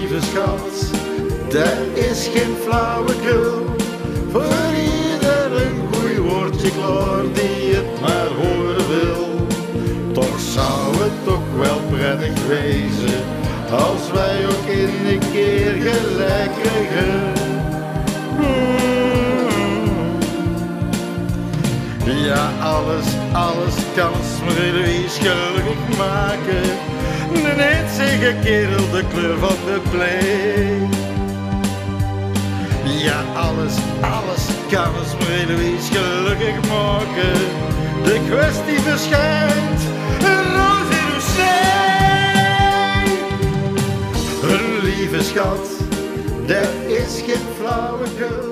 lieve schat, dat is geen flauwekul. Voor ieder een goed woordje klaar die het maar horen wil. Toch zou het toch wel prettig wezen als wij ook in een keer gelijk krijgen. Ja, alles kan Marie-Louise gelukkig maken. De einzige kerel de kleur van de play. Ja, alles kan Marie-Louise gelukkig maken. De kwestie verschijnt een roos in uw zee. Een lieve schat, dat is geen flauwekul.